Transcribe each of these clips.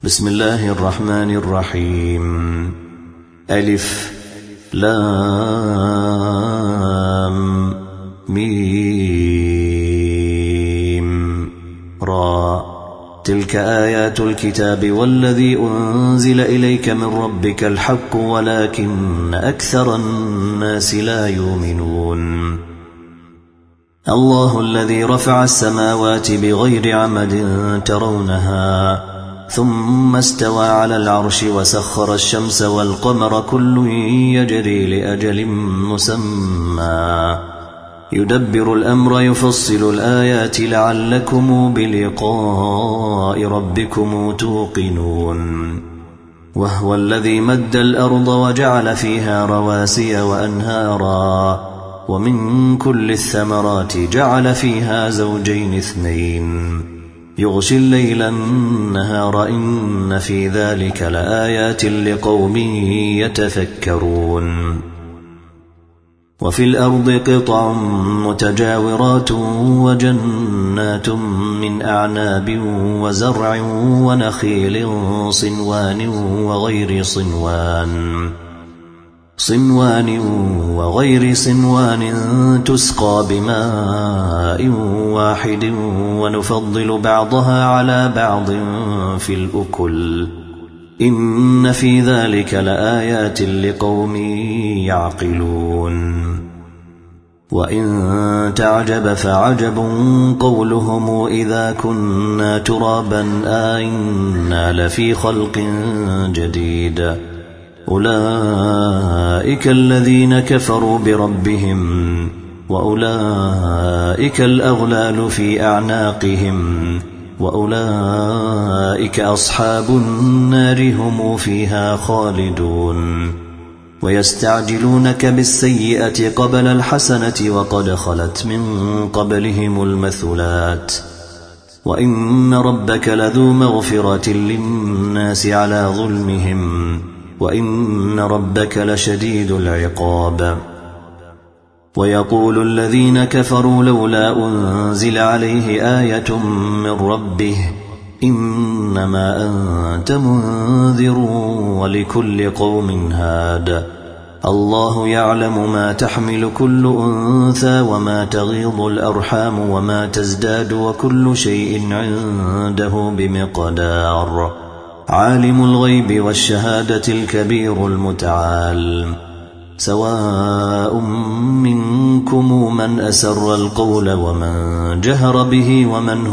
بسم الله الرحمن الرحيم. ألف لام ميم را. تلك آيات الكتاب والذي أنزل إليك من ربك الحق ولكن أكثر الناس لا يؤمنون. الله الذي رفع السماوات بغير عمد ترونها ثم استوى على العرش وسخر الشمس والقمر كل يجري لأجل مسمى يدبر الأمر يفصل الآيات لعلكم بلقاء ربكم توقنون. وهو الذي مد الأرض وجعل فيها رواسي وأنهارا ومن كل الثمرات جعل فيها زوجين اثنين يغشي الليل النهار إن في ذلك لآيات لقوم يتفكرون. وفي الأرض قطع متجاورات وجنات من أعناب وزرع ونخيل صنوان وغير صنوان تسقى بماء واحد ونفضل بعضها على بعض في الأكل إن في ذلك لآيات لقوم يعقلون. وإن تعجب فعجب قولهم إذا كنا ترابا أئنا لفي خلق جديد أولئك الذين كفروا بربهم وأولئك الأغلال في أعناقهم وأولئك أصحاب النار هم فيها خالدون. ويستعجلونك بالسيئة قبل الحسنة وقد خلت من قبلهم المثلات وإن ربك لذو مغفرة للناس على ظلمهم وإن ربك لشديد العقاب. ويقول الذين كفروا لولا أنزل عليه آية من ربه إنما أنت منذر ولكل قوم هاد الله يعلم ما تحمل كل أنثى وما تغيض الأرحام وما تزداد وكل شيء عنده بمقدار. عالم الغيب والشهادة الكبير المتعال. سواء منكم من أسر القول ومن جهر به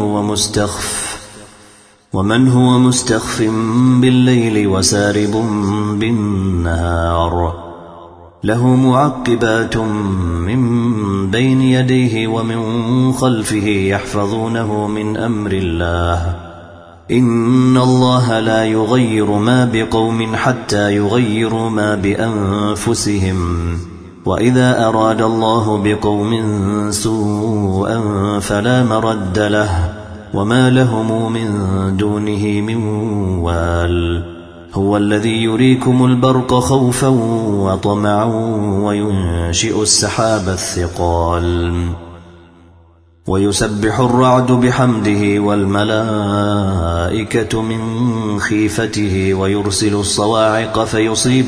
ومن هو مستخف بالليل وسارب بالنهار له معقبات من بين يديه ومن خلفه يحفظونه من أمر الله إن الله لا يغير ما بقوم حتى يغيروا ما بأنفسهم وإذا أراد الله بقوم سوءا فلا مرد له وما لهم من دونه من وال. هو الذي يريكم البرق خوفا وطمعا وينشئ السحاب الثقال ويسبح الرعد بحمده والملائكة من خيفته ويرسل الصواعق فيصيب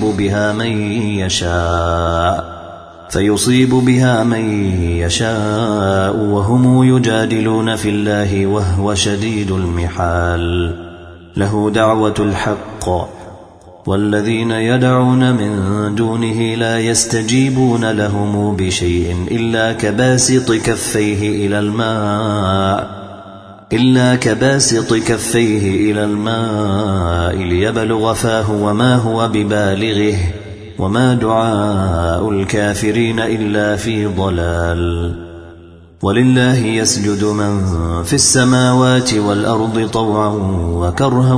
بها من يشاء وهم يجادلون في الله وهو شديد المحال. له دعوة الحق والذين يدعون من دونه لا يستجيبون لهم بشيء إلا كباسط كفيه إلى الماء ليبلغ فاه وما هو ببالغه وما دعاء الكافرين إلا في ضلال. ولله يسجد من في السماوات والأرض طوعا وكرها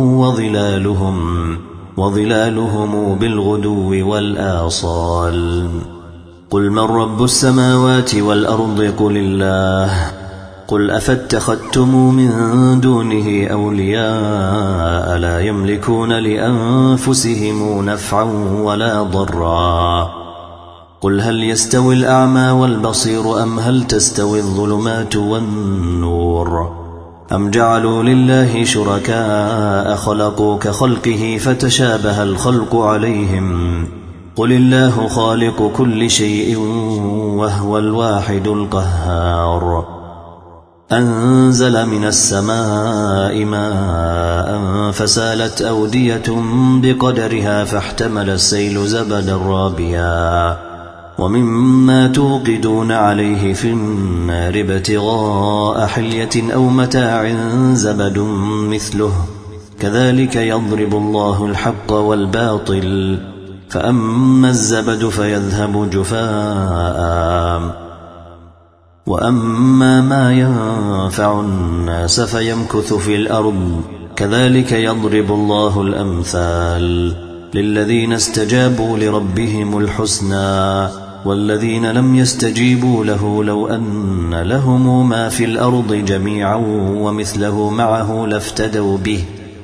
وظلالهم بالغدو والآصال. قل من رب السماوات والأرض قل الله. قل أفاتخذتم من دونه أولياء لا يملكون لأنفسهم نفعا ولا ضرا. قل هل يستوي الأعمى والبصير أم هل تستوي الظلمات والنور أم جعلوا لله شركاء خلقوا كخلقه فتشابه الخلق عليهم قل الله خالق كل شيء وهو الواحد القهار أنزل من السماء ماء فسالت أودية بقدرها فاحتمل السيل زبدا رابيا ومما توقدون عليه في النار ابتغاء حلية أو متاع زبد مثله كذلك يضرب الله الحق والباطل فأما الزبد فيذهب جفاء وأما ما ينفع الناس فيمكث في الأرض كذلك يضرب الله الأمثال للذين استجابوا لربهم الحسنى والذين لم يستجيبوا له لو أن لهم ما في الأرض جميعا ومثله معه لافتدوا به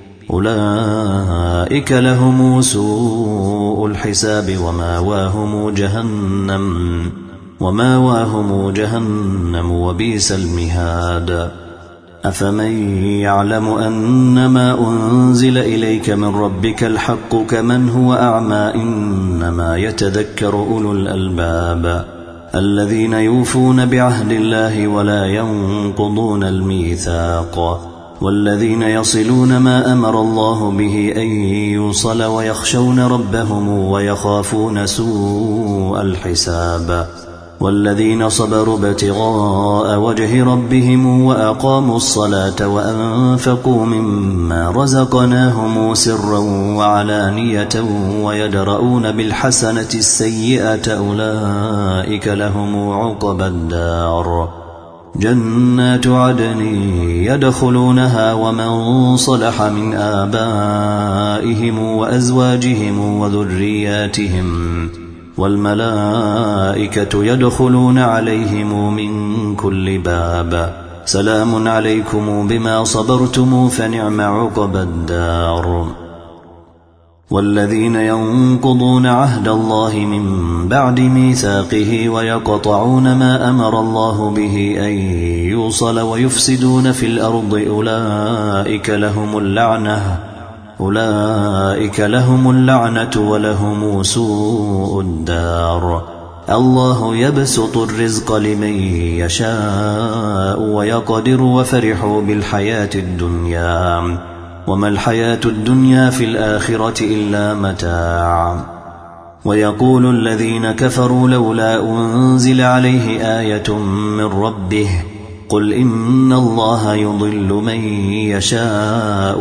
أولئك لهم سوء الحساب وماواهم جهنم وبئس المهاد أفمن يعلم أنما أنزل إليك من ربك الحق كمن هو أعمى إنما يتذكر أولو الألباب الذين يوفون بعهد الله ولا ينقضون الميثاق والذين يصلون ما أمر الله به أن يوصل ويخشون ربهم ويخافون سوء الحساب والذين صبروا ابتغاء وجه ربهم وأقاموا الصلاة وأنفقوا مما رزقناهم سرا وعلانية ويدرؤون بالحسنة السيئة أولئك لهم عقبى الدار جنات عدن يدخلونها ومن صلح من آبائهم وأزواجهم وذرياتهم والملائكة يدخلون عليهم من كل باب سلام عليكم بما صبرتم فنعم عقبى الدار والذين ينقضون عهد الله من بعد ميثاقه ويقطعون ما أمر الله به أن يوصل ويفسدون في الأرض أولئك لهم اللعنة ولهم سوء الدار الله يبسط الرزق لمن يشاء ويقدر وفرحوا بالحياة الدنيا وما الحياة الدنيا في الآخرة إلا متاع ويقول الذين كفروا لولا أنزل عليه آية من ربه قل إن الله يضل من يشاء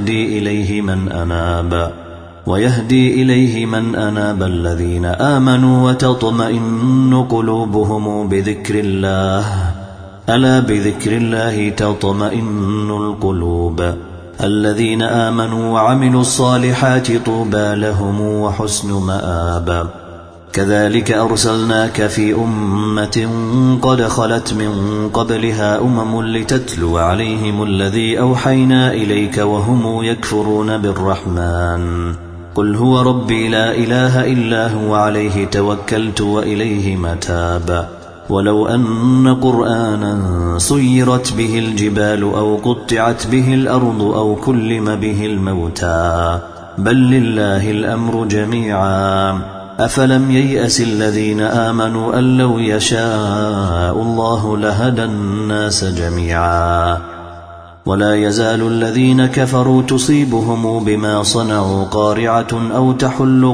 ويهدي إليه من أناب الذين آمنوا وتطمئن قلوبهم بذكر الله ألا بذكر الله تطمئن القلوب الذين آمنوا وعملوا الصالحات طوبى لهم وحسن مآب كذلك أرسلناك في أمة قد خلت من قبلها لتتلو عليهم الذي أوحينا إليك وهم يكفرون بالرحمن قل هو ربي لا إله إلا هو عليه توكلت وإليه متاب ولو أن قرآنا سيرت به الجبال أو قطعت به الأرض أو كلم به الموتى بل لله الأمر جميعا أفلم ييأس الذين آمنوا أن لو يشاء الله لهدى الناس جميعا ولا يزال الذين كفروا تصيبهم بما صنعوا قارعة أو تحل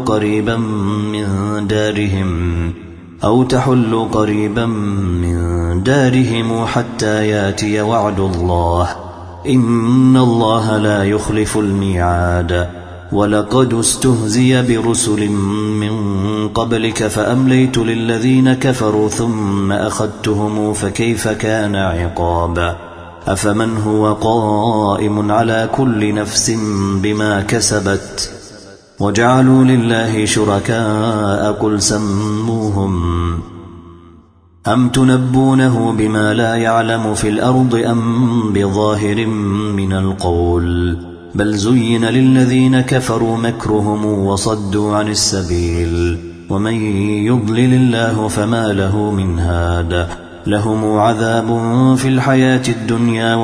قريبا من دارهم حتى ياتي وعد الله إن الله لا يخلف الميعاد ولقد استهزي برسل من قبلك فأمليت للذين كفروا ثم أخذتهم فكيف كان عقاب أفمن هو قائم على كل نفس بما كسبت وجعلوا لله شركاء قل سموهم أم تنبونه بما لا يعلم في الأرض أم بظاهر من القول بل زين للذين كفروا مكرهم وصدوا عن السبيل ومن يضلل الله فما له من هاد لهم عذاب في الحياة الدنيا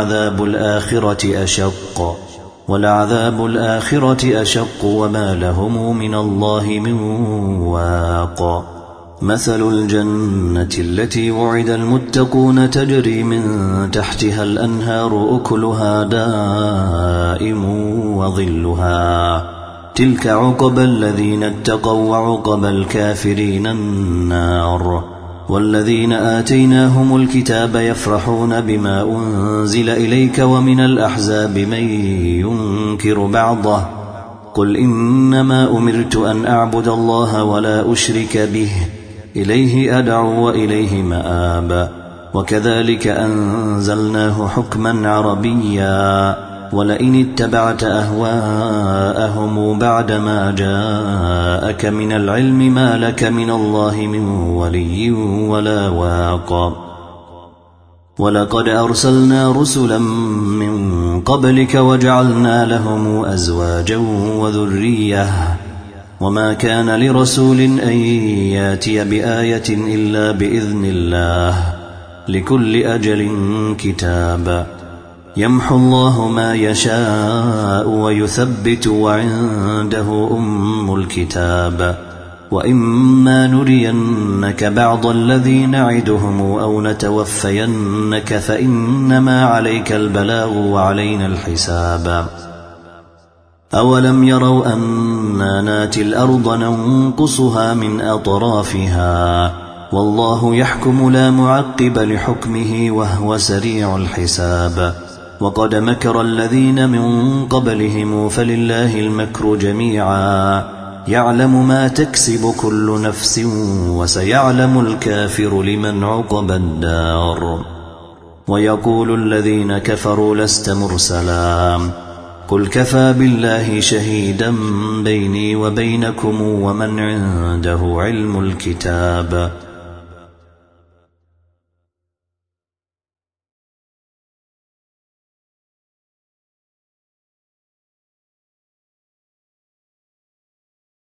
ولعذاب الآخرة أشق وما لهم من الله من واق. مثل الجنة التي وعد المتقون تجري من تحتها الأنهار أكلها دائم وظلها تلك عقبى الذين اتقوا وعقبى الكافرين النار. والذين آتيناهم الكتاب يفرحون بما أنزل إليك ومن الأحزاب من ينكر بعضه قل إنما أمرت أن أعبد الله ولا أشرك به إليه أدعو وإليه مآب. وكذلك أنزلناه حكما عربيا ولئن اتبعت أهواءهم بعدما جاءك من العلم ما لك من الله من ولي ولا واق. ولقد أرسلنا رسلا من قبلك وجعلنا لهم أزواجا وذرية وما كان لرسول أن ياتي بآية إلا بإذن الله لكل أجل كتاب. يمحو الله ما يشاء ويثبت وعنده أم الكتاب. وإما نرينك بعض الذي نعدهم أو نتوفينك فإنما عليك البلاغ وعلينا الحساب. أولم يروا أنا ناتي الأرض ننقصها من أطرافها والله يحكم لا معقب لحكمه وهو سريع الحساب. وقد مكر الذين من قبلهم فلله المكر جميعا يعلم ما تكسب كل نفس وسيعلم الكافر لمن عقبى الدار. ويقول الذين كفروا لست مرسلا قل كفى بالله شهيدا بيني وبينكم ومن عنده علم الكتاب.